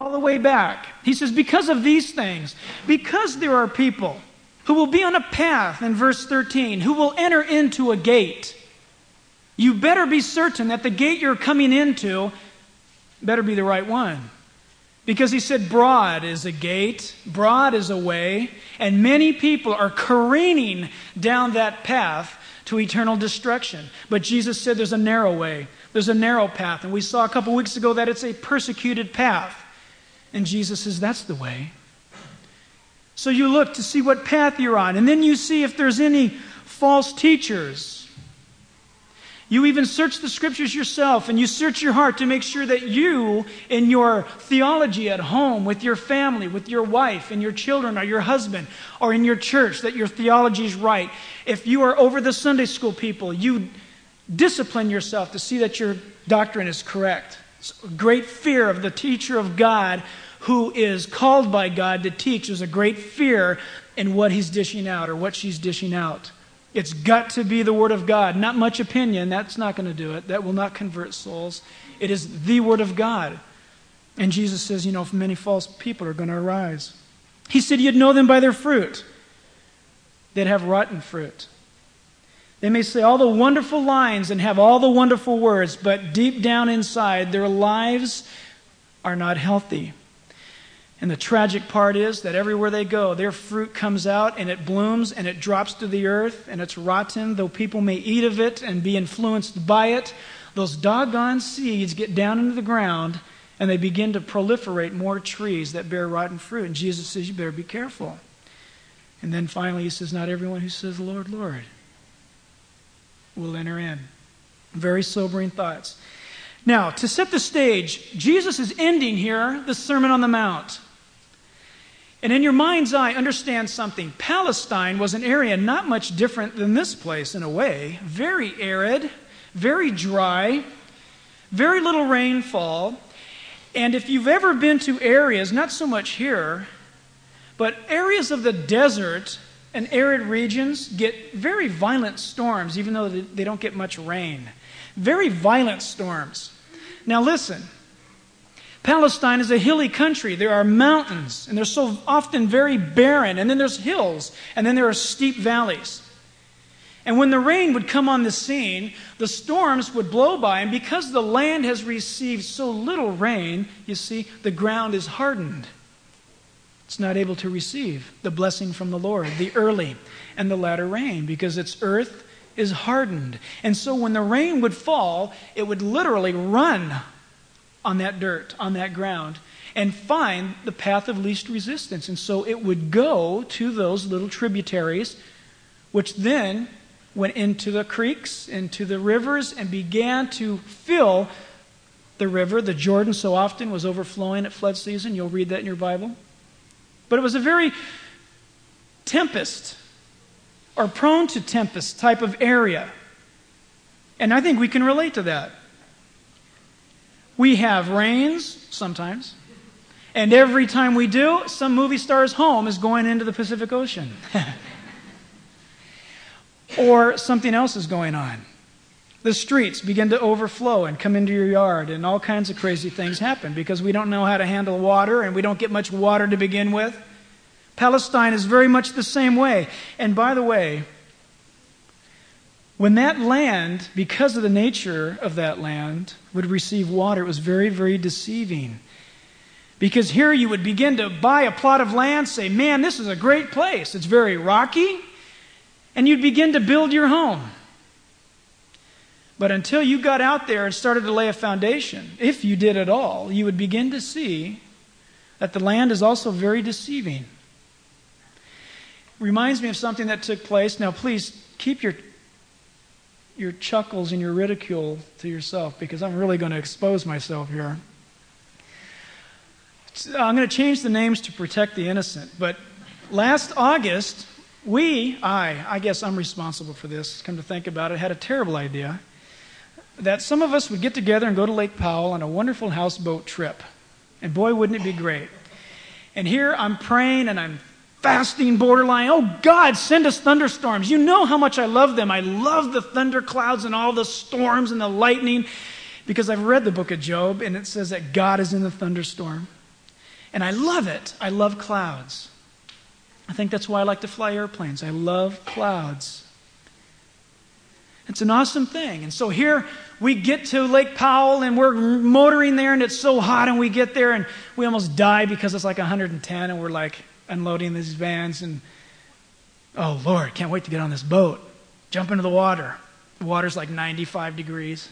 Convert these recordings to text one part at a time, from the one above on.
all the way back. He says, because of these things, because there are people who will be on a path, in verse 13, who will enter into a gate, you better be certain that the gate you're coming into better be the right one. Because he said broad is a gate, broad is a way, and many people are careening down that path to eternal destruction. But Jesus said there's a narrow way, there's a narrow path. And we saw a couple weeks ago that it's a persecuted path. And Jesus says that's the way. So you look to see what path you're on, and then you see if there's any false teachers. You even search the Scriptures yourself, and you search your heart to make sure that you, in your theology at home, with your family, with your wife, and your children, or your husband, or in your church, that your theology is right. If you are over the Sunday school people, you discipline yourself to see that your doctrine is correct. Great fear of the teacher of God who is called by God to teach. There's a great fear in what he's dishing out or what she's dishing out. It's got to be the Word of God. Not much opinion. That's not going to do it. That will not convert souls. It is the Word of God. And Jesus says, many false people are going to arise. He said you'd know them by their fruit. They'd have rotten fruit. They may say all the wonderful lines and have all the wonderful words, but deep down inside, their lives are not healthy. And the tragic part is that everywhere they go, their fruit comes out and it blooms and it drops to the earth and it's rotten. Though people may eat of it and be influenced by it, those doggone seeds get down into the ground and they begin to proliferate more trees that bear rotten fruit. And Jesus says, you better be careful. And then finally he says, not everyone who says, Lord, Lord, will enter in. Very sobering thoughts. Now, to set the stage, Jesus is ending here the Sermon on the Mount. And in your mind's eye, understand something. Palestine was an area not much different than this place in a way. Very arid, very dry, very little rainfall. And if you've ever been to areas, not so much here, but areas of the desert and arid regions get very violent storms, even though they don't get much rain. Very violent storms. Now listen. Palestine is a hilly country. There are mountains, and they're so often very barren. And then there's hills, and then there are steep valleys. And when the rain would come on the scene, the storms would blow by, and because the land has received so little rain, you see, the ground is hardened. It's not able to receive the blessing from the Lord, the early and the latter rain, because its earth is hardened. And so when the rain would fall, it would literally run on that dirt, on that ground, and find the path of least resistance. And so it would go to those little tributaries, which then went into the creeks, into the rivers, and began to fill the river. The Jordan so often was overflowing at flood season. You'll read that in your Bible. But it was a very tempest, or prone to tempest type of area. And I think we can relate to that. We have rains sometimes, and every time we do, some movie star's home is going into the Pacific Ocean. Or something else is going on. The streets begin to overflow and come into your yard, and all kinds of crazy things happen because we don't know how to handle water, and we don't get much water to begin with. Palestine is very much the same way. And by the way, when that land, because of the nature of that land, would receive water, it was very, very deceiving. Because here you would begin to buy a plot of land, say, man, this is a great place. It's very rocky. And you'd begin to build your home. But until you got out there and started to lay a foundation, if you did at all, you would begin to see that the land is also very deceiving. Reminds me of something that took place. Now, please keep your chuckles and your ridicule to yourself, because I'm really going to expose myself here. I'm going to change the names to protect the innocent. But last August, I guess I'm responsible for this, come to think about it, had a terrible idea that some of us would get together and go to Lake Powell on a wonderful houseboat trip. And boy, wouldn't it be great. And here I'm praying and I'm fasting borderline. Oh God, send us thunderstorms. You know how much I love them. I love the thunder clouds and all the storms and the lightning, because I've read the book of Job and it says that God is in the thunderstorm. And I love it. I love clouds. I think that's why I like to fly airplanes. I love clouds. It's an awesome thing. And so here we get to Lake Powell and we're motoring there and it's so hot and we get there and we almost die because it's like 110 and we're like unloading these vans and oh Lord, can't wait to get on this boat. Jump into the water. The water's like 95 degrees.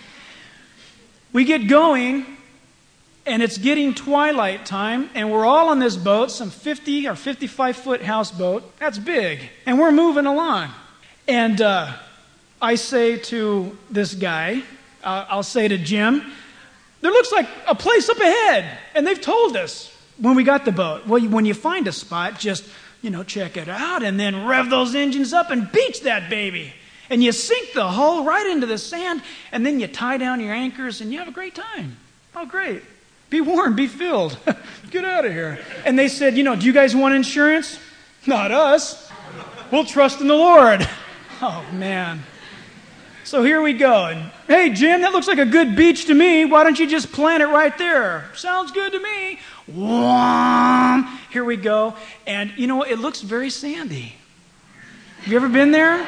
We get going and it's getting twilight time and we're all on this boat, some 50 or 55-foot houseboat. That's big. And we're moving along. And I say to this guy, I'll say to Jim, there looks like a place up ahead. And they've told us when we got the boat, well, when you find a spot, just, check it out and then rev those engines up and beach that baby. And you sink the hull right into the sand and then you tie down your anchors and you have a great time. Oh, great. Be warm, be filled. Get out of here. And they said, do you guys want insurance? Not us. We'll trust in the Lord. Oh, man. So here we go. And, hey, Jim, that looks like a good beach to me. Why don't you just plant it right there? Sounds good to me. Wham! Here we go. And, it looks very sandy. Have you ever been there?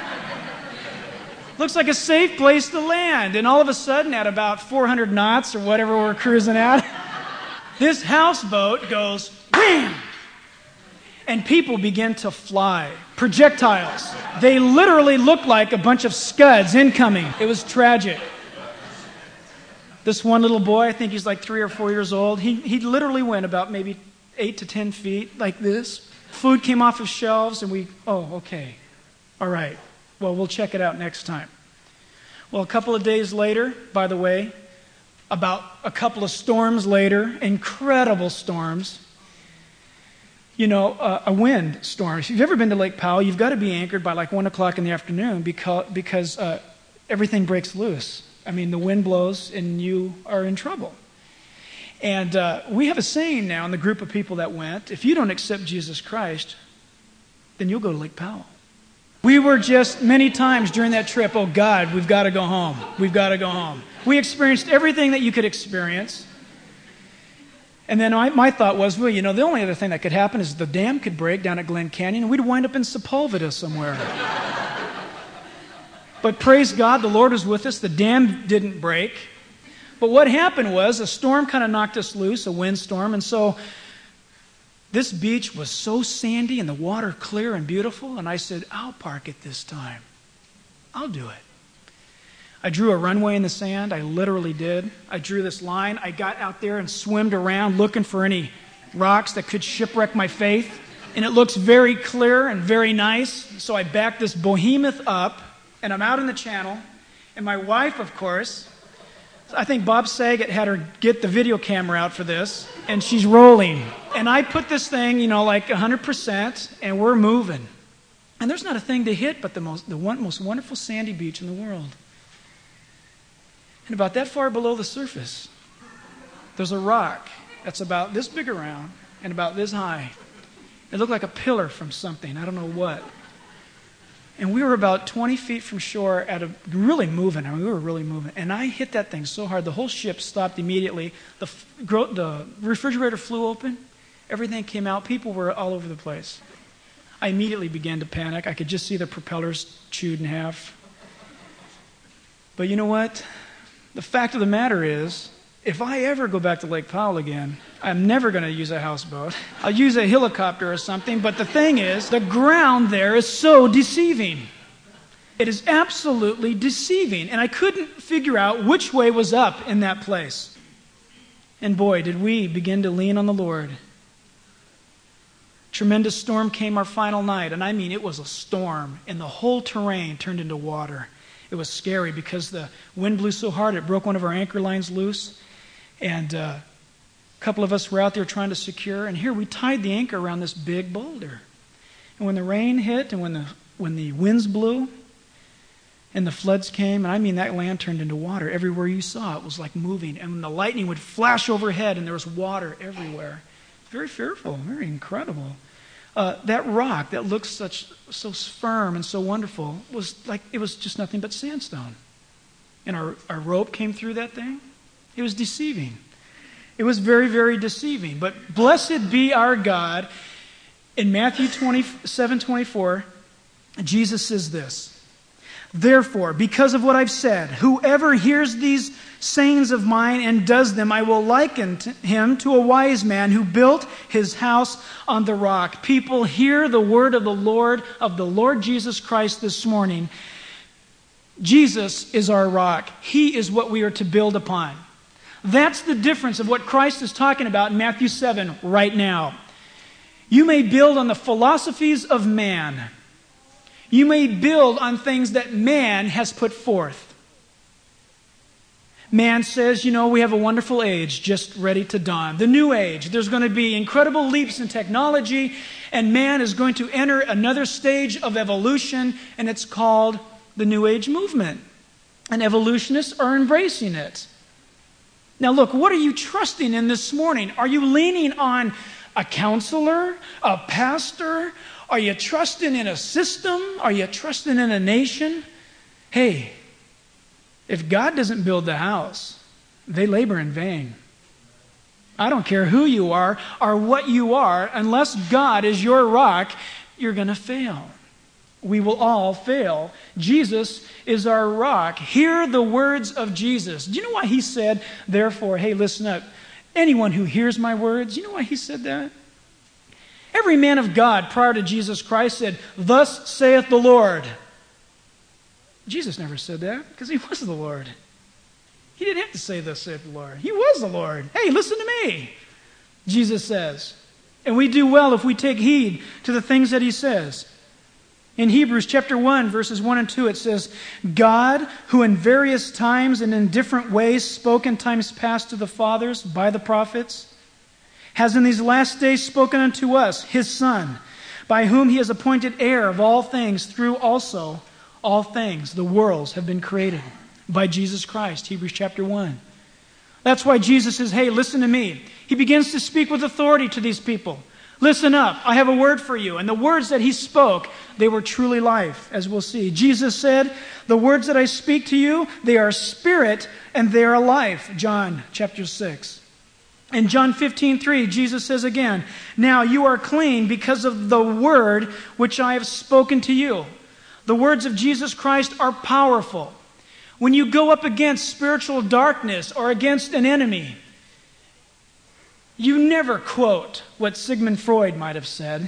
Looks like a safe place to land. And all of a sudden, at about 400 knots or whatever we're cruising at, this houseboat goes wham! And people begin to fly. Projectiles. They literally look like a bunch of scuds incoming. It was tragic. This one little boy, I think he's like 3 or 4 years old, he literally went about maybe 8 to 10 feet like this. Food came off of shelves and okay. All right. Well, we'll check it out next time. Well, a couple of days later, by the way, about a couple of storms later, incredible storms, a wind storm. If you've ever been to Lake Powell, you've got to be anchored by like 1 o'clock in the afternoon because everything breaks loose. I mean, the wind blows and you are in trouble. And we have a saying now in the group of people that went, if you don't accept Jesus Christ, then you'll go to Lake Powell. We were just many times during that trip, oh God, we've got to go home. We've got to go home. We experienced everything that you could experience. And then my thought was, well, the only other thing that could happen is the dam could break down at Glen Canyon and we'd wind up in Sepulveda somewhere. But praise God, the Lord was with us. The dam didn't break. But what happened was a storm kind of knocked us loose, a windstorm. And so this beach was so sandy and the water clear and beautiful. And I said, I'll park it this time. I'll do it. I drew a runway in the sand. I literally did. I drew this line. I got out there and swimmed around looking for any rocks that could shipwreck my faith. And it looks very clear and very nice. So I backed this behemoth up, and I'm out in the channel. And my wife, of course, I think Bob Saget had her get the video camera out for this, and she's rolling. And I put this thing, like 100%, and we're moving. And there's not a thing to hit but the most wonderful sandy beach in the world. And about that far below the surface, there's a rock that's about this big around and about this high. It looked like a pillar from something, I don't know what. And we were about 20 feet from shore really moving. We were really moving. And I hit that thing so hard, the whole ship stopped immediately. The refrigerator flew open. Everything came out. People were all over the place. I immediately began to panic. I could just see the propellers chewed in half. But you know what? The fact of the matter is, if I ever go back to Lake Powell again, I'm never going to use a houseboat. I'll use a helicopter or something. But the thing is, the ground there is so deceiving. It is absolutely deceiving. And I couldn't figure out which way was up in that place. And boy, did we begin to lean on the Lord. Tremendous storm came our final night. And I mean, it was a storm. And the whole terrain turned into water. It was scary because the wind blew so hard it broke one of our anchor lines loose. And a couple of us were out there trying to secure. And here we tied the anchor around this big boulder. And when the rain hit and when the winds blew and the floods came, and I mean that land turned into water. Everywhere you saw it was like moving. And the lightning would flash overhead and there was water everywhere. Very fearful, very incredible. That rock that looks so firm and so wonderful it was just nothing but sandstone. And our rope came through that thing. It was deceiving. It was very, very deceiving. But blessed be our God. In Matthew 27:24, Jesus says this, "Therefore, because of what I've said, whoever hears these sayings of mine and does them, I will liken him to a wise man who built his house on the rock." People, hear the word of the Lord Jesus Christ this morning. Jesus is our rock. He is what we are to build upon. That's the difference of what Christ is talking about in Matthew 7 right now. You may build on the philosophies of man. You may build on things that man has put forth. Man says, we have a wonderful age just ready to dawn. The new age. There's going to be incredible leaps in technology, and man is going to enter another stage of evolution, and it's called the New Age movement. And evolutionists are embracing it. Now look, what are you trusting in this morning? Are you leaning on a counselor, a pastor? Are you trusting in a system? Are you trusting in a nation? Hey, if God doesn't build the house, they labor in vain. I don't care who you are or what you are, unless God is your rock, you're going to fail. We will all fail. Jesus is our rock. Hear the words of Jesus. Do you know why he said, therefore, hey, listen up. Anyone who hears my words, you know why he said that? Every man of God prior to Jesus Christ said, "Thus saith the Lord." Jesus never said that because he was the Lord. He didn't have to say, "Thus saith the Lord." He was the Lord. Hey, listen to me, Jesus says. And we do well if we take heed to the things that he says. In Hebrews chapter 1, verses 1 and 2, it says, "God, who in various times and in different ways spoke in times past to the fathers by the prophets, has in these last days spoken unto us, his Son, by whom he has appointed heir of all things, through also all things, the worlds, have been created by Jesus Christ." Hebrews chapter 1. That's why Jesus says, hey, listen to me. He begins to speak with authority to these people. Listen up, I have a word for you. And the words that he spoke, they were truly life, as we'll see. Jesus said, "The words that I speak to you, they are spirit and they are life." John chapter 6. In John 15:3, Jesus says again, "Now you are clean because of the word which I have spoken to you." The words of Jesus Christ are powerful. When you go up against spiritual darkness or against an enemy, you never quote what Sigmund Freud might have said.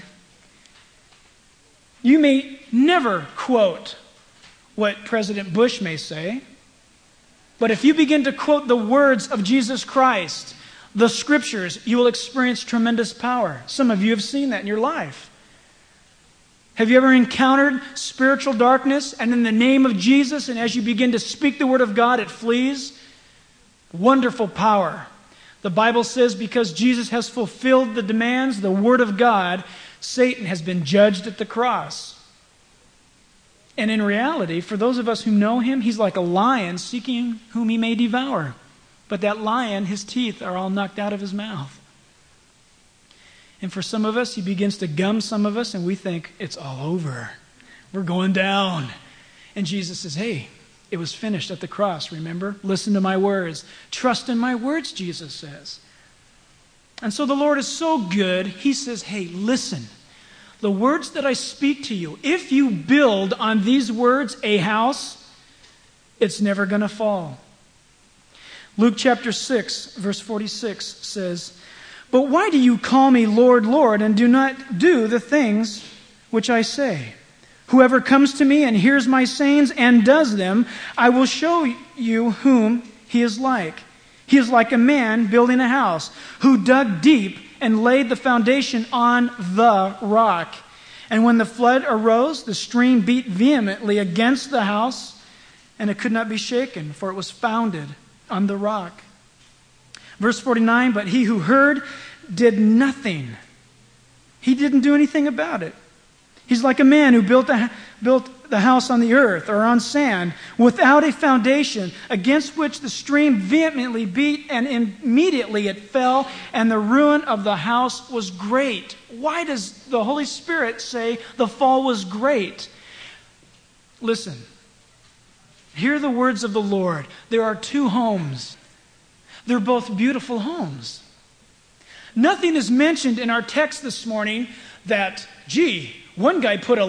You may never quote what President Bush may say. But if you begin to quote the words of Jesus Christ, the Scriptures, you will experience tremendous power. Some of you have seen that in your life. Have you ever encountered spiritual darkness and in the name of Jesus, and as you begin to speak the Word of God, it flees? Wonderful power. The Bible says because Jesus has fulfilled the demands, the Word of God, Satan has been judged at the cross. And in reality, for those of us who know him, he's like a lion seeking whom he may devour. But that lion, his teeth are all knocked out of his mouth. And for some of us, he begins to gum some of us, and we think, it's all over. We're going down. And Jesus says, hey, it was finished at the cross, remember? Listen to my words. Trust in my words, Jesus says. And so the Lord is so good, he says, hey, listen. The words that I speak to you, if you build on these words a house, it's never going to fall. Luke chapter 6, verse 46 says, "But why do you call me Lord, Lord, and do not do the things which I say? Whoever comes to me and hears my sayings and does them, I will show you whom he is like. He is like a man building a house, who dug deep and laid the foundation on the rock. And when the flood arose, the stream beat vehemently against the house, and it could not be shaken, for it was founded on the rock." Verse 49, "But he who heard did nothing." He didn't do anything about it. He's like a man who built the house on the earth or on sand without a foundation, against which the stream vehemently beat, and immediately it fell, and the ruin of the house was great. Why does the Holy Spirit say the fall was great? Listen, hear the words of the Lord. There are two homes. They're both beautiful homes. Nothing is mentioned in our text this morning that, one guy put a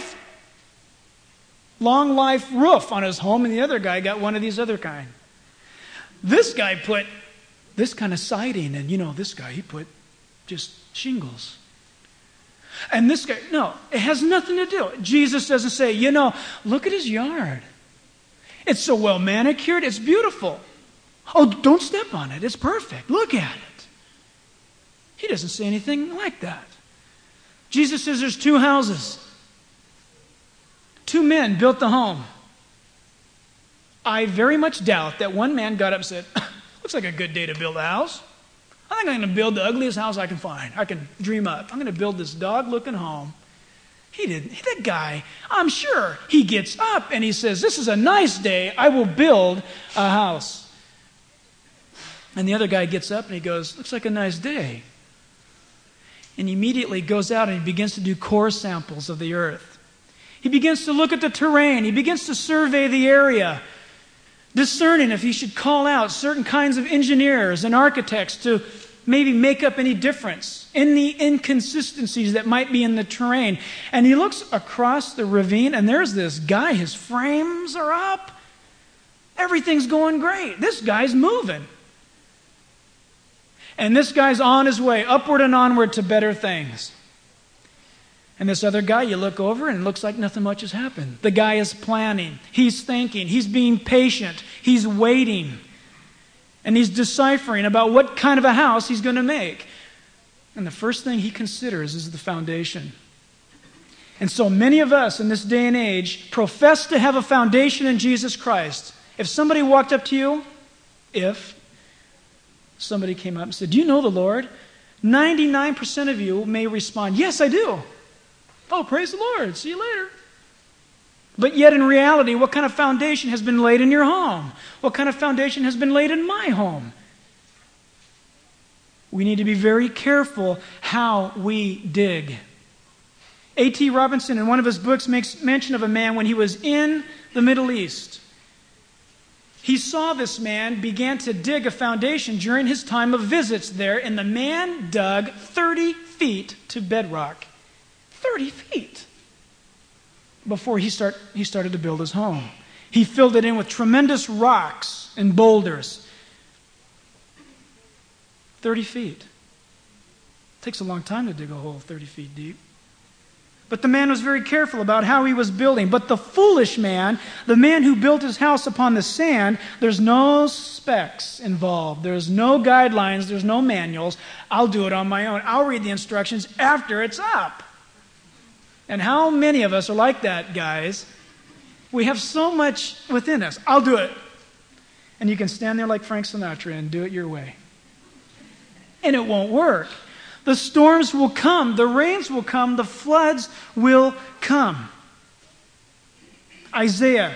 long life roof on his home and the other guy got one of these other kind. This guy put this kind of siding and, this guy, he put just shingles. And this guy, no, it has nothing to do. Jesus doesn't say, look at his yard. It's so well manicured, it's beautiful. Oh, don't step on it, it's perfect. Look at it. He doesn't say anything like that. Jesus says there's 2 houses. 2 men built the home. I very much doubt that one man got up and said, looks like a good day to build a house. I think I'm going to build the ugliest house I can find. I can dream up. I'm going to build this dog-looking home. He didn't. That guy, I'm sure, he gets up and he says, this is a nice day. I will build a house. And the other guy gets up and he goes, looks like a nice day. And he immediately goes out and he begins to do core samples of the earth. He begins to look at the terrain. He begins to survey the area, discerning if he should call out certain kinds of engineers and architects to maybe make up any difference in the inconsistencies that might be in the terrain. And he looks across the ravine, and there's this guy. His frames are up. Everything's going great. This guy's moving. And this guy's on his way upward and onward to better things. And this other guy, you look over and it looks like nothing much has happened. The guy is planning. He's thinking. He's being patient. He's waiting. And he's deciphering about what kind of a house he's going to make. And the first thing he considers is the foundation. And so many of us in this day and age profess to have a foundation in Jesus Christ. If somebody walked up to you, if somebody came up and said, do you know the Lord? 99% of you may respond, yes, I do. Oh, praise the Lord. See you later. But yet in reality, what kind of foundation has been laid in your home? What kind of foundation has been laid in my home? We need to be very careful how we dig. A.T. Robinson, in one of his books, makes mention of a man when he was in the Middle East. He saw this man began to dig a foundation during his time of visits there, and the man dug 30 feet to bedrock. 30 feet before he started to build his home. He filled it in with tremendous rocks and boulders. 30 feet. It takes a long time to dig a hole 30 feet deep. But the man was very careful about how he was building. But the foolish man, the man who built his house upon the sand, there's no specs involved. There's no guidelines. There's no manuals. I'll do it on my own. I'll read the instructions after it's up. And how many of us are like that, guys? We have so much within us. I'll do it. And you can stand there like Frank Sinatra and do it your way. And it won't work. The storms will come. The rains will come. The floods will come. Isaiah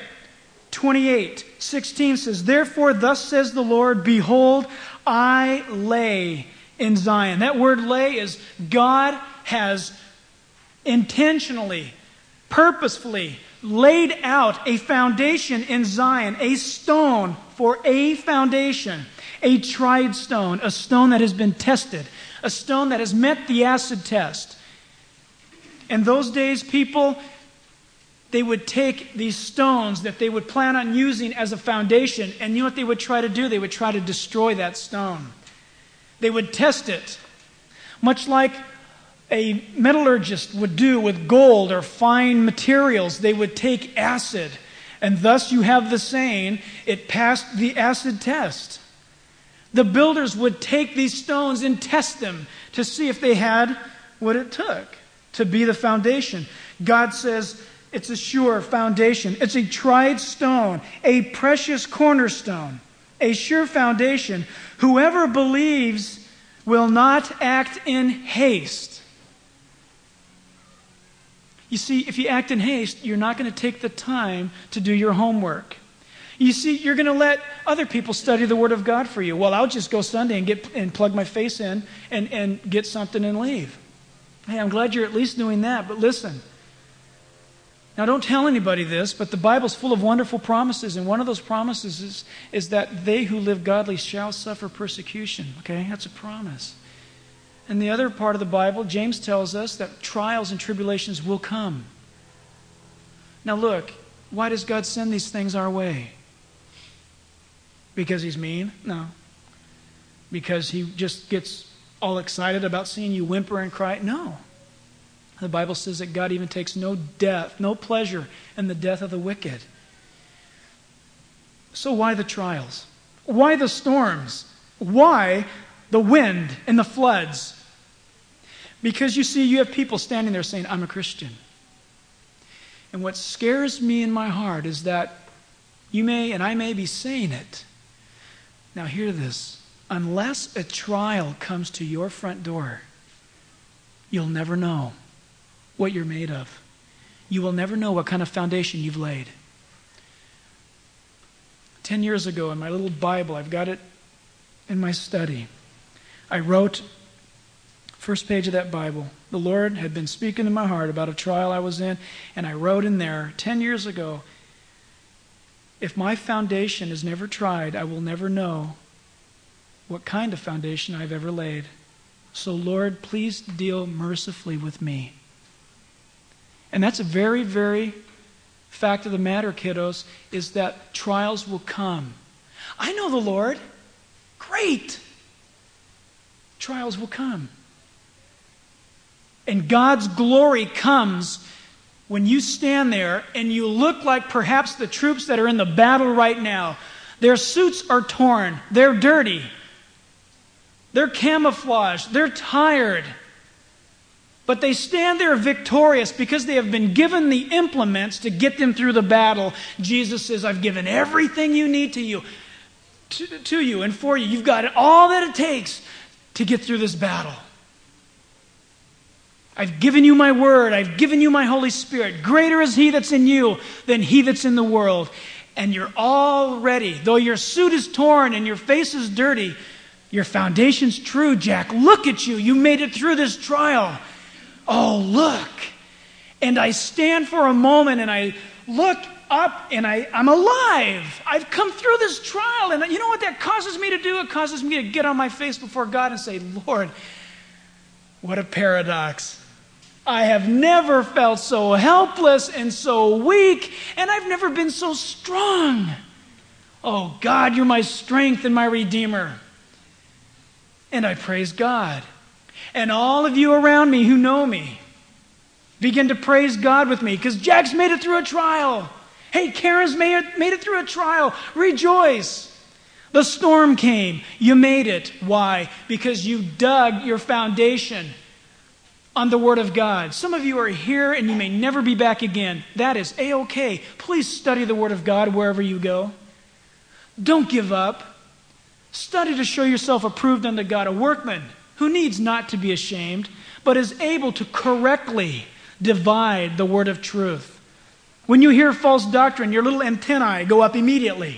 28:16 says, therefore thus says the Lord, behold, I lay in Zion. That word lay is God has intentionally, purposefully laid out a foundation in Zion, a stone for a foundation, a tried stone, a stone that has been tested, a stone that has met the acid test. In those days, people, they would take these stones that they would plan on using as a foundation, and you know what they would try to do? They would try to destroy that stone. They would test it, much like a metallurgist would do with gold or fine materials. They would take acid, and thus you have the saying, it passed the acid test. The builders would take these stones and test them to see if they had what it took to be the foundation. God says it's a sure foundation. It's a tried stone, a precious cornerstone, a sure foundation. Whoever believes will not act in haste. You see, if you act in haste, you're not going to take the time to do your homework. You see, you're going to let other people study the Word of God for you. Well, I'll just go Sunday and plug my face in and get something and leave. Hey, I'm glad you're at least doing that, but listen. Now, don't tell anybody this, but the Bible's full of wonderful promises, and one of those promises is that they who live godly shall suffer persecution. Okay, that's a promise. And the other part of the Bible, James tells us that trials and tribulations will come. Now look, why does God send these things our way? Because He's mean? No. Because He just gets all excited about seeing you whimper and cry? No. The Bible says that God even takes no pleasure in the death of the wicked. So why the trials? Why the storms? Why the wind and the floods? Because you see, you have people standing there saying, I'm a Christian. And what scares me in my heart is that you may and I may be saying it. Now hear this. Unless a trial comes to your front door, you'll never know what you're made of. You will never know what kind of foundation you've laid. 10 years ago in my little Bible, I've got it in my study, I wrote, first page of that Bible, the Lord had been speaking to my heart about a trial I was in, and I wrote in there, 10 years ago, if my foundation is never tried, I will never know what kind of foundation I've ever laid. So Lord, please deal mercifully with me. And that's a very, very fact of the matter, kiddos, is that trials will come. I know the Lord. Great. Trials will come. And God's glory comes when you stand there and you look like perhaps the troops that are in the battle right now. Their suits are torn. They're dirty. They're camouflaged. They're tired. But they stand there victorious because they have been given the implements to get them through the battle. Jesus says, I've given everything you need to you and for you. You've got all that it takes to get through this battle. I've given you my word. I've given you my Holy Spirit. Greater is He that's in you than he that's in the world. And you're all ready. Though your suit is torn and your face is dirty, your foundation's true, Jack. Look at you. You made it through this trial. Oh, look. And I stand for a moment and I look up and I'm alive. I've come through this trial. And you know what that causes me to do? It causes me to get on my face before God and say, Lord, what a paradox. I have never felt so helpless and so weak, and I've never been so strong. Oh, God, you're my strength and my Redeemer. And I praise God. And all of you around me who know me, begin to praise God with me, because Jack's made it through a trial. Hey, Karen's made it through a trial. Rejoice. The storm came. You made it. Why? Because you dug your foundation on the Word of God. Some of you are here and you may never be back again. That is A-okay. Please study the Word of God wherever you go. Don't give up. Study to show yourself approved unto God, a workman who needs not to be ashamed, but is able to correctly divide the word of truth. When you hear false doctrine, your little antennae go up immediately.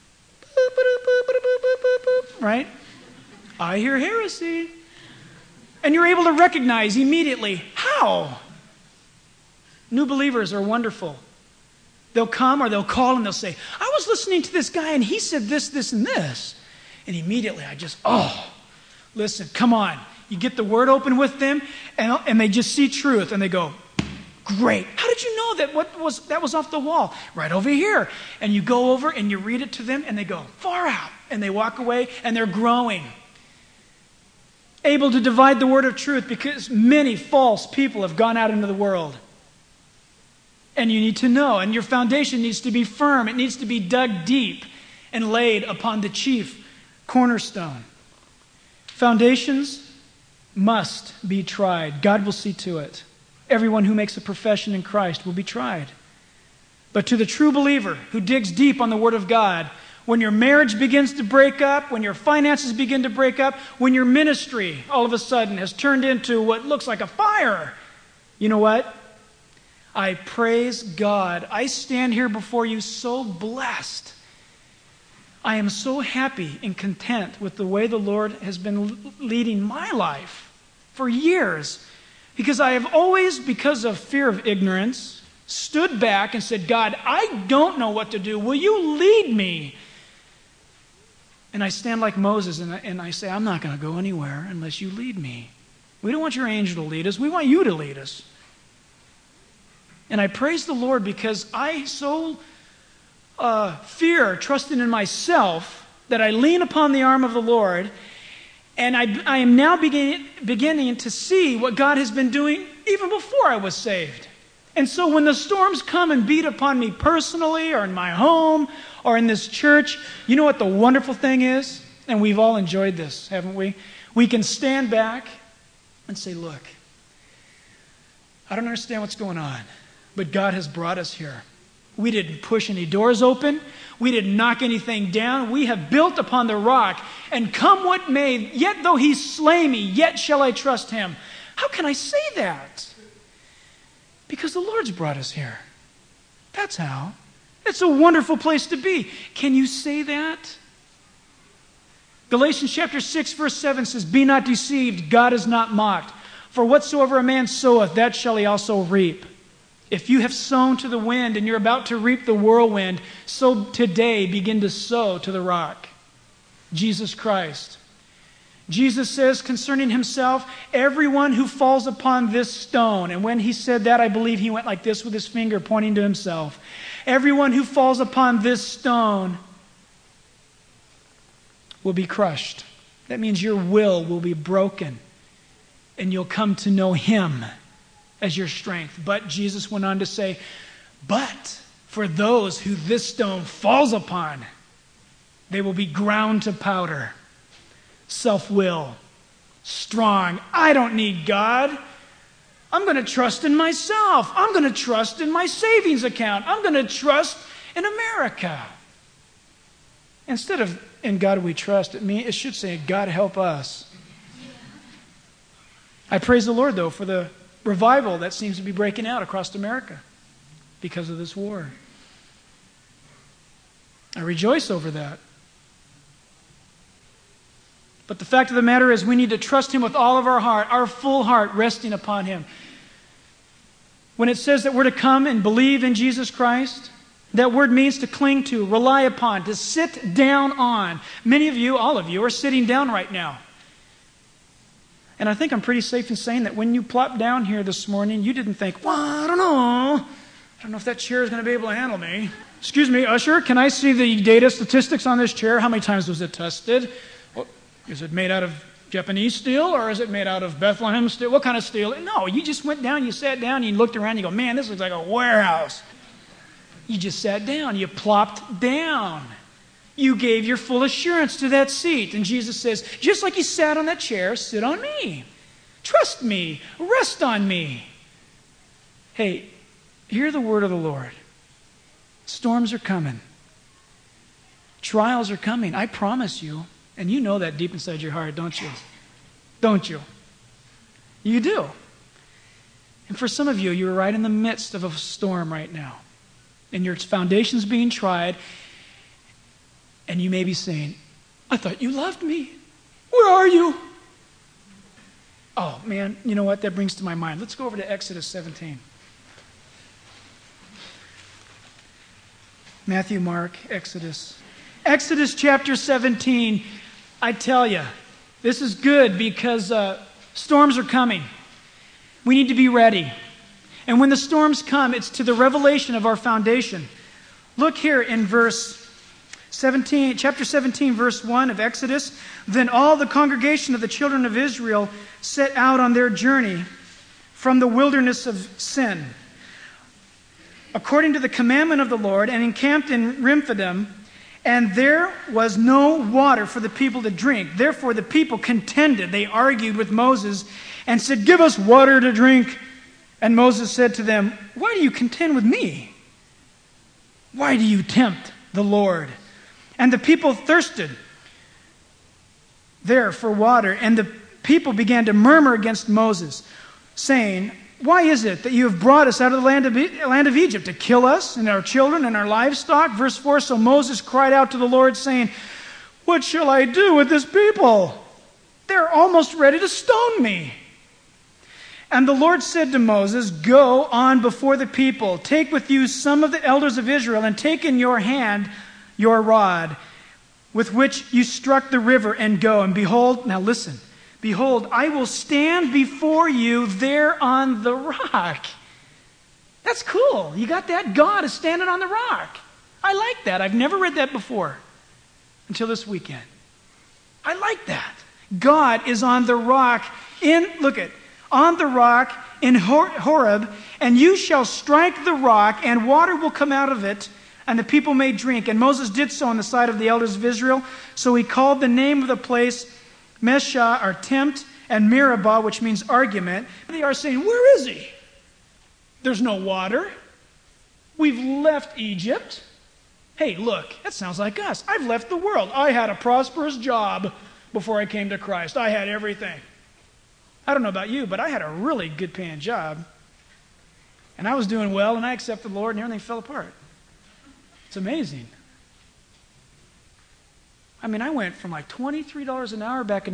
Right? I hear heresy. And you're able to recognize immediately. How? New believers are wonderful. They'll come or they'll call and they'll say, I was listening to this guy and he said this, this, and this. And immediately I just, listen, come on. You get the word open with them and they just see truth and they go, great. How did you know that was off the wall? Right over here. And you go over and you read it to them and they go, far out. And they walk away and they're growing. Able to divide the word of truth because many false people have gone out into the world. And you need to know, and your foundation needs to be firm. It needs to be dug deep and laid upon the chief cornerstone. Foundations must be tried. God will see to it. Everyone who makes a profession in Christ will be tried. But to the true believer who digs deep on the Word of God, when your marriage begins to break up, when your finances begin to break up, when your ministry all of a sudden has turned into what looks like a fire, you know what? I praise God. I stand here before you so blessed. I am so happy and content with the way the Lord has been leading my life for years. Because I have always, because of fear of ignorance, stood back and said, God, I don't know what to do. Will you lead me? And I stand like Moses and I say, I'm not going to go anywhere unless you lead me. We don't want your angel to lead us. We want you to lead us. And I praise the Lord because I so fear trusting in myself that I lean upon the arm of the Lord, and I am now beginning to see what God has been doing even before I was saved. And so when the storms come and beat upon me personally or in my home or in this church, you know what the wonderful thing is? And we've all enjoyed this, haven't we? We can stand back and say, look, I don't understand what's going on, but God has brought us here. We didn't push any doors open. We didn't knock anything down. We have built upon the rock, and come what may, yet though he slay me, yet shall I trust him. How can I say that? Because the Lord's brought us here. That's how. It's a wonderful place to be. Can you say that? Galatians chapter 6, verse 7 says, Be not deceived, God is not mocked. For whatsoever a man soweth, that shall he also reap. If you have sown to the wind and you're about to reap the whirlwind, so today begin to sow to the rock, Jesus Christ. Jesus says concerning himself, everyone who falls upon this stone, and when he said that, I believe he went like this with his finger pointing to himself. Everyone who falls upon this stone will be crushed. That means your will be broken, and you'll come to know him as your strength. But Jesus went on to say, but for those who this stone falls upon, they will be ground to powder. Self-will, strong. I don't need God. I'm going to trust in myself. I'm going to trust in my savings account. I'm going to trust in America. Instead of in God we trust, it should say, God help us. I praise the Lord, though, for the revival that seems to be breaking out across America because of this war. I rejoice over that. But the fact of the matter is we need to trust him with all of our heart, our full heart resting upon him. When it says that we're to come and believe in Jesus Christ, that word means to cling to, rely upon, to sit down on. Many of you, all of you, are sitting down right now. And I think I'm pretty safe in saying that when you plopped down here this morning, you didn't think, well, I don't know if that chair is going to be able to handle me. Excuse me, usher, can I see the data statistics on this chair? How many times was it tested? Is it made out of Japanese steel or is it made out of Bethlehem steel? What kind of steel? No, you just went down, you sat down, you looked around, you go, man, this looks like a warehouse. You just sat down, you plopped down. You gave your full assurance to that seat. And Jesus says, just like you sat on that chair, sit on me. Trust me. Rest on me. Hey, hear the word of the Lord. Storms are coming. Trials are coming. I promise you. And you know that deep inside your heart, don't you? Don't you? You do. And for some of you, you're right in the midst of a storm right now. And your foundation's being tried. And you may be saying, I thought you loved me. Where are you? Oh, man, you know what? That brings to my mind. Let's go over to Exodus 17. Matthew, Mark, Exodus. Exodus chapter 17. I tell you, this is good because storms are coming. We need to be ready. And when the storms come, it's to the revelation of our foundation. Look here in verse 17, chapter 17, verse 1 of Exodus. Then all the congregation of the children of Israel set out on their journey from the wilderness of Sin, according to the commandment of the Lord, and encamped in Rephidim. And there was no water for the people to drink. Therefore the people contended. They argued with Moses and said, give us water to drink. And Moses said to them, why do you contend with me? Why do you tempt the Lord? And the people thirsted there for water. And the people began to murmur against Moses, saying, why is it that you have brought us out of the land of Egypt to kill us and our children and our livestock? Verse 4, so Moses cried out to the Lord, saying, what shall I do with this people? They're almost ready to stone me. And the Lord said to Moses, go on before the people. Take with you some of the elders of Israel, and take in your hand your rod, with which you struck the river, and go. And behold, now listen, behold, I will stand before you there on the rock. That's cool. You got that? God is standing on the rock. I like that. I've never read that before until this weekend. I like that. God is on the rock on the rock in Horeb, and you shall strike the rock, and water will come out of it, and the people may drink. And Moses did so on the side of the elders of Israel. So he called the name of the place Meshah, or Tempt, and Meribah, which means argument. They are saying, where is he? There's no water. We've left Egypt. Hey, look, that sounds like us. I've left the world. I had a prosperous job before I came to Christ. I had everything. I don't know about you, but I had a really good paying job. And I was doing well, and I accepted the Lord, and everything fell apart. It's amazing. I mean, I went from like $23 an hour back in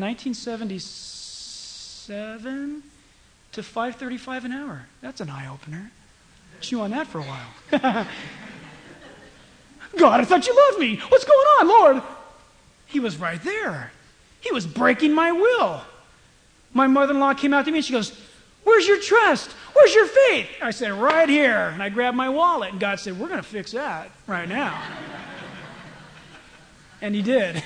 1977 to $5.35 an hour. That's an eye-opener. Chew on that for a while. God, I thought you loved me. What's going on, Lord? He was right there. He was breaking my will. My mother-in-law came out to me and she goes, where's your trust? Where's your faith? I said, right here. And I grabbed my wallet, and God said, we're going to fix that right now. And he did.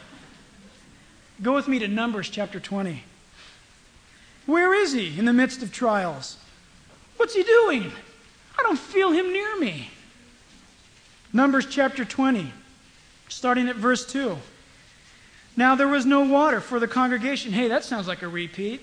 Go with me to Numbers chapter 20. Where is he in the midst of trials? What's he doing? I don't feel him near me. Numbers chapter 20, starting at verse 2. Now there was no water for the congregation. Hey, that sounds like a repeat.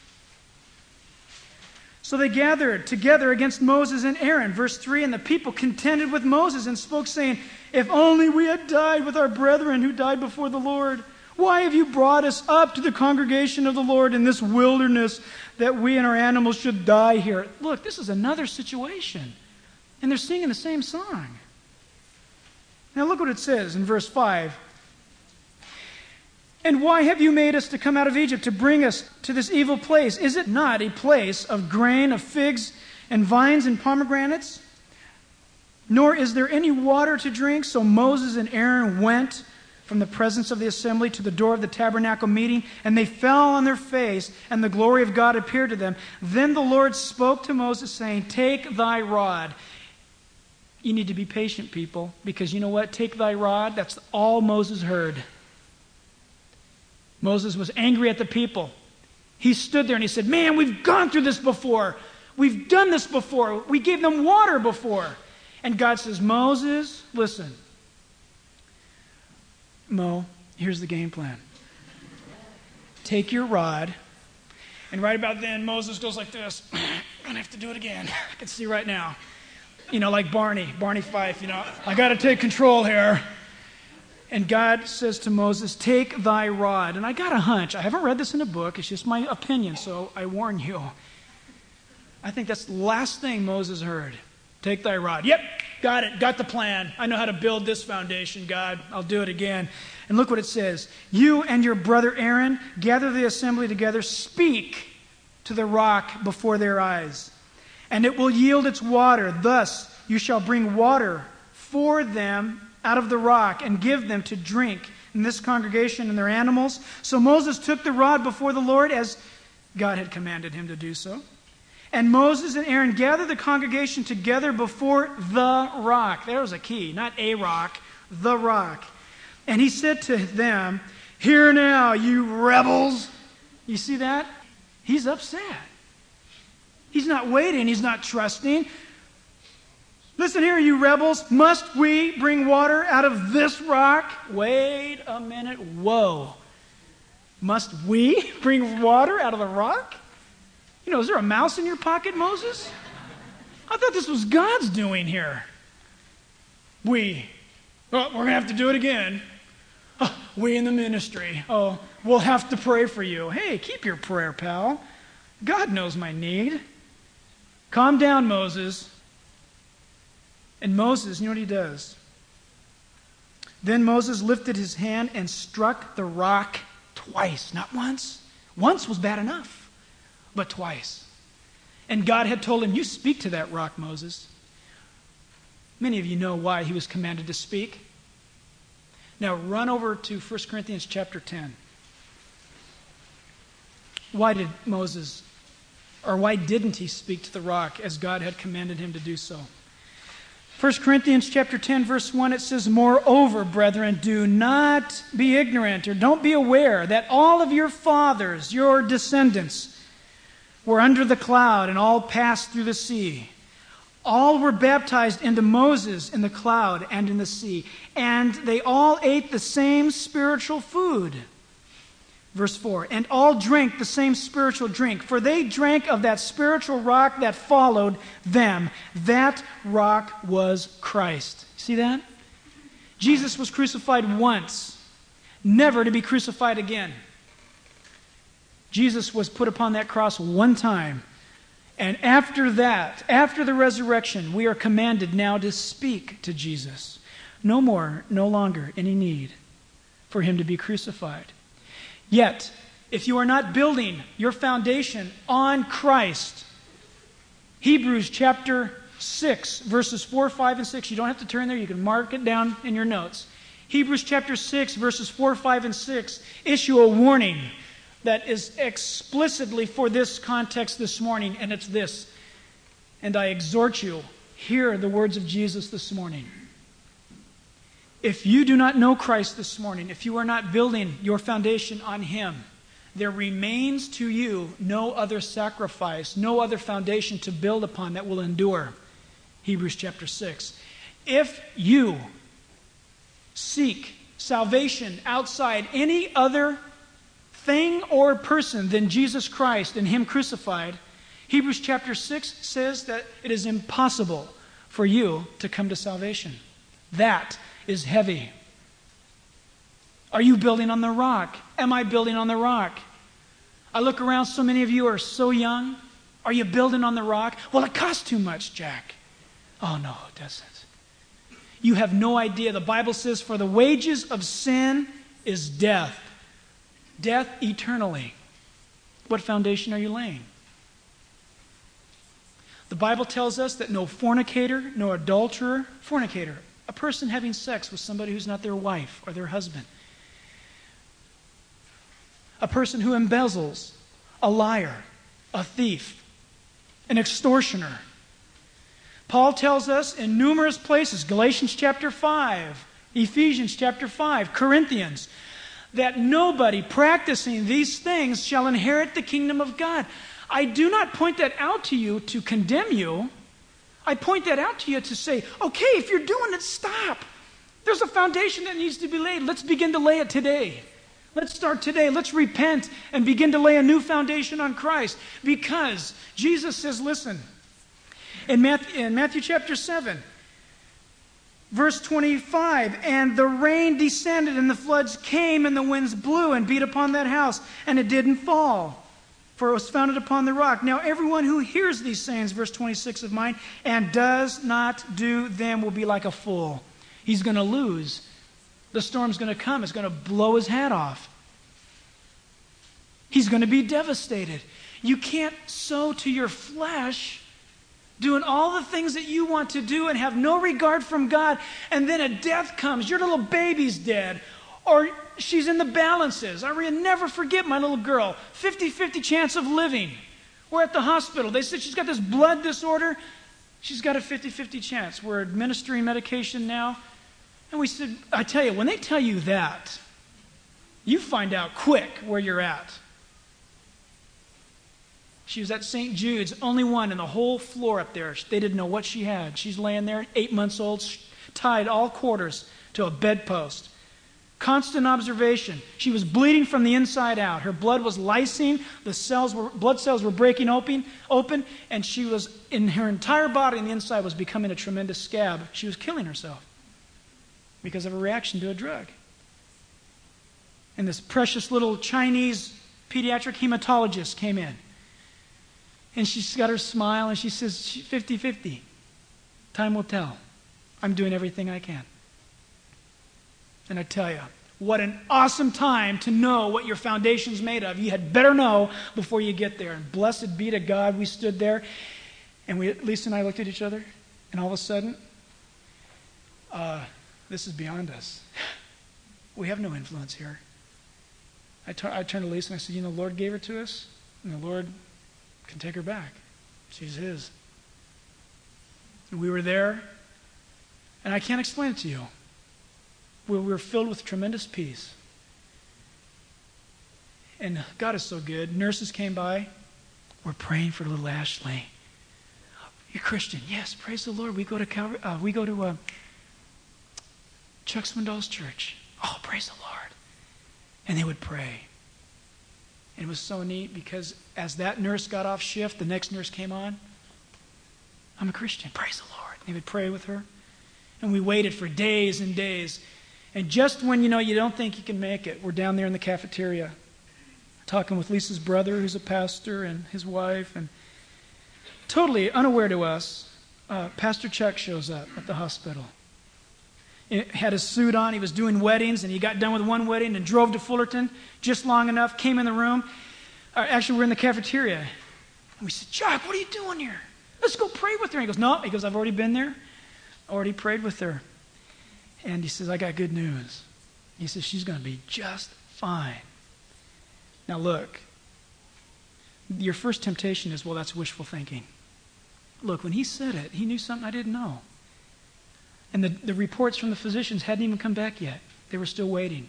So they gathered together against Moses and Aaron. Verse 3, and the people contended with Moses and spoke, saying, if only we had died with our brethren who died before the Lord. Why have you brought us up to the congregation of the Lord in this wilderness, that we and our animals should die here? Look, this is another situation. And they're singing the same song. Now look what it says in verse 5. And why have you made us to come out of Egypt to bring us to this evil place? Is it not a place of grain, of figs, and vines, and pomegranates? Nor is there any water to drink. So Moses and Aaron went from the presence of the assembly to the door of the tabernacle meeting, and they fell on their face, and the glory of God appeared to them. Then the Lord spoke to Moses, saying, take thy rod. You need to be patient, people, because you know what? Take thy rod. That's all Moses heard. Moses was angry at the people. He stood there and he said, man, we've gone through this before. We've done this before. We gave them water before. And God says, Moses, listen. Mo, here's the game plan. Take your rod. And right about then, Moses goes like this. I'm going to have to do it again. I can see right now. You know, like Barney Fife, I got to take control here. And God says to Moses, take thy rod. And I got a hunch. I haven't read this in a book. It's just my opinion, so I warn you. I think that's the last thing Moses heard. Take thy rod. Yep, got it. Got the plan. I know how to build this foundation, God. I'll do it again. And look what it says. You and your brother Aaron gather the assembly together. Speak to the rock before their eyes, and it will yield its water. Thus you shall bring water for them out of the rock and give them to drink in this congregation and their animals. So Moses took the rod before the Lord as God had commanded him to do so. And Moses and Aaron gathered the congregation together before the rock. There was a key, not a rock, the rock. And he said to them, hear now, you rebels. You see that? He's upset. He's not waiting. He's not trusting. Listen here, you rebels. Must we bring water out of this rock? Wait a minute. Whoa. Must we bring water out of the rock? Is there a mouse in your pocket, Moses? I thought this was God's doing here. We're going to have to do it again. We in the ministry. We'll have to pray for you. Hey, keep your prayer, pal. God knows my need. Calm down, Moses. And Moses, you know what he does? Then Moses lifted his hand and struck the rock twice. Not once. Once was bad enough. But twice. And God had told him, you speak to that rock, Moses. Many of you know why he was commanded to speak. Now run over to 1 Corinthians chapter 10. Why didn't he speak to the rock as God had commanded him to do so? 1 Corinthians chapter 10, verse 1, it says, moreover, brethren, do not be ignorant, or don't be aware that all of your fathers, your descendants, were under the cloud and all passed through the sea. All were baptized into Moses in the cloud and in the sea, and they all ate the same spiritual food. Verse 4, and all drank the same spiritual drink, for they drank of that spiritual rock that followed them. That rock was Christ. See that? Jesus was crucified once, never to be crucified again. Jesus was put upon that cross one time. And after that, after the resurrection, we are commanded now to speak to Jesus. No longer any need for him to be crucified. Yet, if you are not building your foundation on Christ, Hebrews chapter 6, verses 4, 5, and 6, you don't have to turn there, you can mark it down in your notes. Hebrews chapter 6, verses 4, 5, and 6 issue a warning that is explicitly for this context this morning, and it's this. And I exhort you, hear the words of Jesus this morning. If you do not know Christ this morning, if you are not building your foundation on him, there remains to you no other sacrifice, no other foundation to build upon that will endure. Hebrews chapter 6. If you seek salvation outside any other thing or person than Jesus Christ and him crucified, Hebrews chapter 6 says that it is impossible for you to come to salvation. That is heavy. Are you building on the rock? Am I building on the rock? I look around, so many of you are so young. Are you building on the rock? Well, it costs too much, Jack. Oh, no, it doesn't. You have no idea. The Bible says, for the wages of sin is death. Death eternally. What foundation are you laying? The Bible tells us that no fornicator, no adulterer, a person having sex with somebody who's not their wife or their husband, a person who embezzles, a liar, a thief, an extortioner. Paul tells us in numerous places, Galatians chapter 5, Ephesians chapter 5, Corinthians, that nobody practicing these things shall inherit the kingdom of God. I do not point that out to you to condemn you. I point that out to you to say, okay, if you're doing it, stop. There's a foundation that needs to be laid. Let's begin to lay it today. Let's start today. Let's repent and begin to lay a new foundation on Christ. Because Jesus says, listen, in Matthew chapter 7, verse 25, and the rain descended and the floods came and the winds blew and beat upon that house, and it didn't fall, for it was founded upon the rock. Now everyone who hears these sayings, verse 26 of mine, and does not do them will be like a fool. He's going to lose. The storm's going to come. It's going to blow his hat off. He's going to be devastated. You can't sow to your flesh, doing all the things that you want to do and have no regard from God, and then a death comes. Your little baby's dead. Or she's in the balances. I will never forget my little girl. 50-50 chance of living. We're at the hospital. They said she's got this blood disorder. She's got a 50-50 chance. We're administering medication now. And we said, I tell you, when they tell you that, you find out quick where you're at. She was at St. Jude's, only one in the whole floor up there. They didn't know what she had. She's laying there, 8 months old, tied all quarters to a bedpost. Constant observation. She was bleeding from the inside out. Her blood was lysing. Blood cells were breaking open, and she was, in her entire body on the inside, was becoming a tremendous scab. She was killing herself because of a reaction to a drug. And this precious little Chinese pediatric hematologist came in. And she's got her smile, and she says, 50-50. Time will tell. I'm doing everything I can. And I tell you, What an awesome time to know what your foundation's made of. You had better know before you get there. And blessed be to God, we stood there, and Lisa and I looked at each other, and all of a sudden, this is beyond us. We have no influence here. I turned to Lisa and I said, the Lord gave her to us, and the Lord can take her back. She's His. And we were there, and I can't explain it to you. We were filled with tremendous peace. And God is so good. Nurses came by. We're praying for little Ashley. You're Christian? Yes, praise the Lord. We go to Chuck Swindoll's church. Oh, praise the Lord. And they would pray. And it was so neat because as that nurse got off shift, the next nurse came on. I'm a Christian. Praise the Lord. They would pray with her. And we waited for days and days. And just when you don't think you can make it, we're down there in the cafeteria talking with Lisa's brother, who's a pastor, and his wife. And totally unaware to us, Pastor Chuck shows up at the hospital. He had his suit on. He was doing weddings, and he got done with one wedding and drove to Fullerton just long enough, came in the room. Actually, we're in the cafeteria. And we said, Chuck, what are you doing here? Let's go pray with her. And he goes, no. He goes, I've already been there. Already prayed with her. And he says, I got good news. He says, she's going to be just fine. Now look, your first temptation is, well, that's wishful thinking. Look, when he said it, he knew something I didn't know. And the reports from the physicians hadn't even come back yet. They were still waiting.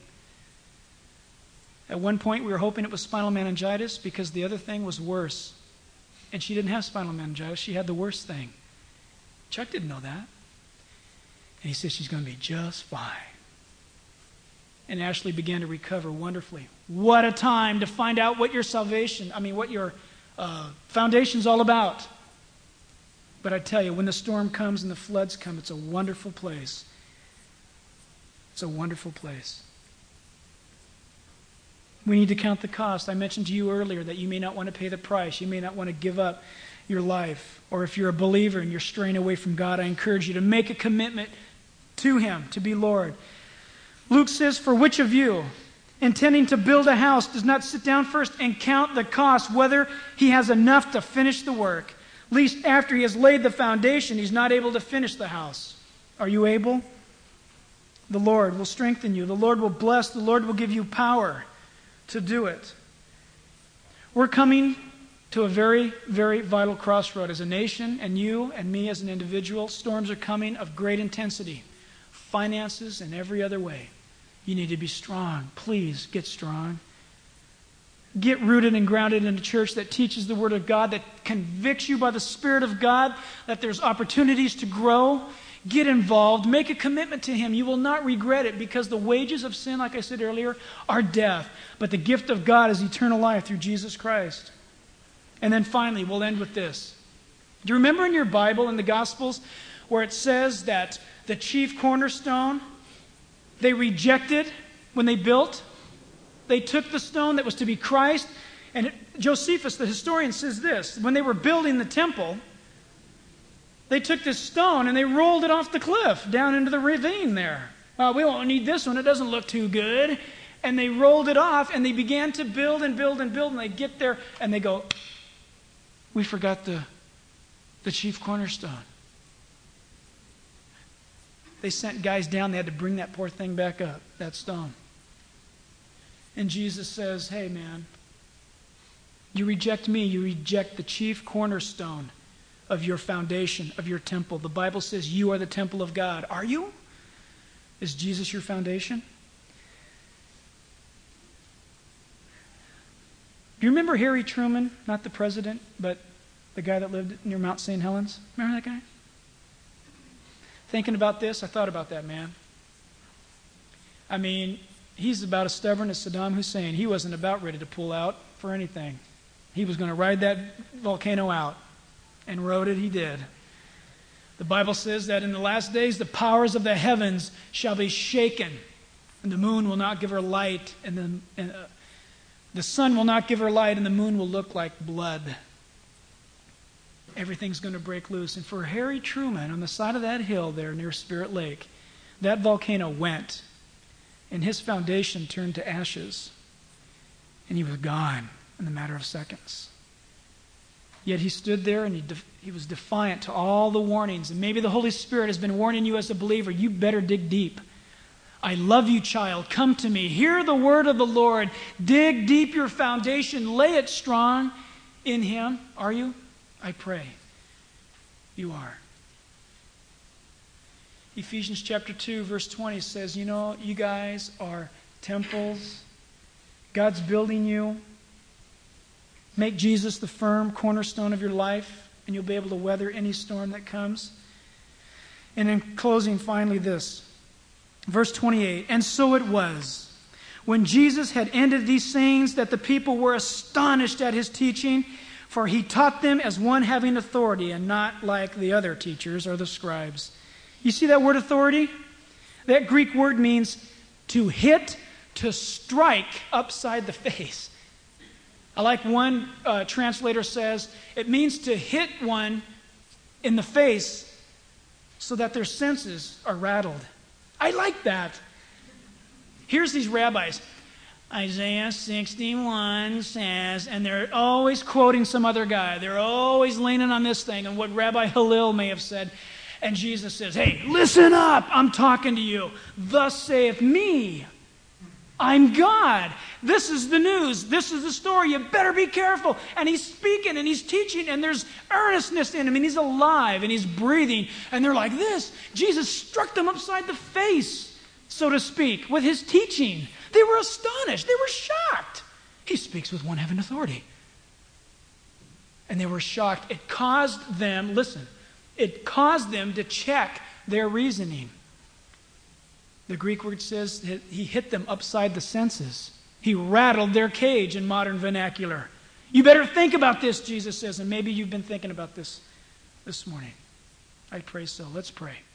At one point, we were hoping it was spinal meningitis because the other thing was worse. And she didn't have spinal meningitis. She had the worst thing. Chuck didn't know that. And he says she's going to be just fine. And Ashley began to recover wonderfully. What a time to find out what your foundation's all about. But I tell you, when the storm comes and the floods come, it's a wonderful place. It's a wonderful place. We need to count the cost. I mentioned to you earlier that you may not want to pay the price. You may not want to give up your life. Or if you're a believer and you're straying away from God, I encourage you to make a commitment to Him, to be Lord. Luke says, for which of you, intending to build a house, does not sit down first and count the cost, whether he has enough to finish the work, lest after he has laid the foundation, he's not able to finish the house. Are you able? The Lord will strengthen you. The Lord will bless. The Lord will give you power to do it. We're coming to a very, very vital crossroad as a nation, and you and me as an individual. Storms are coming of great intensity. Finances and every other way. You need to be strong. Please get strong. Get rooted and grounded in a church that teaches the Word of God, that convicts you by the Spirit of God, that there's opportunities to grow. Get involved. Make a commitment to Him. You will not regret it because the wages of sin, like I said earlier, are death. But the gift of God is eternal life through Jesus Christ. And then finally, we'll end with this. Do you remember in your Bible, in the Gospels, where it says that the chief cornerstone, they rejected when they built? They took the stone that was to be Christ, and Josephus, the historian, says this. When they were building the temple, they took this stone and they rolled it off the cliff down into the ravine there. We won't need this one. It doesn't look too good. And they rolled it off, and they began to build and build and build, and they get there, and they go, we forgot the chief cornerstone. They sent guys down. They had to bring that poor thing back up, that stone. And Jesus says, hey, man, you reject me. You reject the chief cornerstone of your foundation, of your temple. The Bible says you are the temple of God. Are you? Is Jesus your foundation? Do you remember Harry Truman? Not the president, but the guy that lived near Mount St. Helens? Remember that guy? Thinking about this, I thought about that man. I mean, he's about as stubborn as Saddam Hussein. He wasn't about ready to pull out for anything. He was going to ride that volcano out. And rode it he did. The Bible says that in the last days the powers of the heavens shall be shaken. And the moon will not give her light. And the sun will not give her light. And the moon will look like blood. Everything's going to break loose. And for Harry Truman, on the side of that hill there near Spirit Lake, that volcano went. and his foundation turned to ashes, and he was gone in the matter of seconds. Yet he stood there and he was defiant to all the warnings. And maybe the Holy Spirit has been warning you as a believer, you better dig deep. I love you, child. Come to me. Hear the word of the Lord. Dig deep your foundation. Lay it strong in him. Are you? I pray you are. Ephesians chapter 2, verse 20 says, you know, you guys are temples. God's building you. Make Jesus the firm cornerstone of your life, and you'll be able to weather any storm that comes. And in closing, finally, this. Verse 28, and so it was, when Jesus had ended these things, that the people were astonished at his teaching, for he taught them as one having authority, and not like the other teachers or the scribes. You see that word authority? That Greek word means to hit, to strike upside the face. I like one translator says, it means to hit one in the face so that their senses are rattled. I like that. Here's these rabbis. Isaiah 61 says, and they're always quoting some other guy. They're always leaning on this thing and what Rabbi Hillel may have said. And Jesus says, hey, listen up. I'm talking to you. Thus saith me. I'm God. This is the news. This is the story. You better be careful. And he's speaking and he's teaching and there's earnestness in him and he's alive and he's breathing. And they're like this. Jesus struck them upside the face, so to speak, with his teaching. They were astonished. They were shocked. He speaks with one having authority. And they were shocked. It caused them, listen, it caused them to check their reasoning. The Greek word says he hit them upside the senses. He rattled their cage in modern vernacular. You better think about this, Jesus says, and maybe you've been thinking about this morning. I pray so. Let's pray.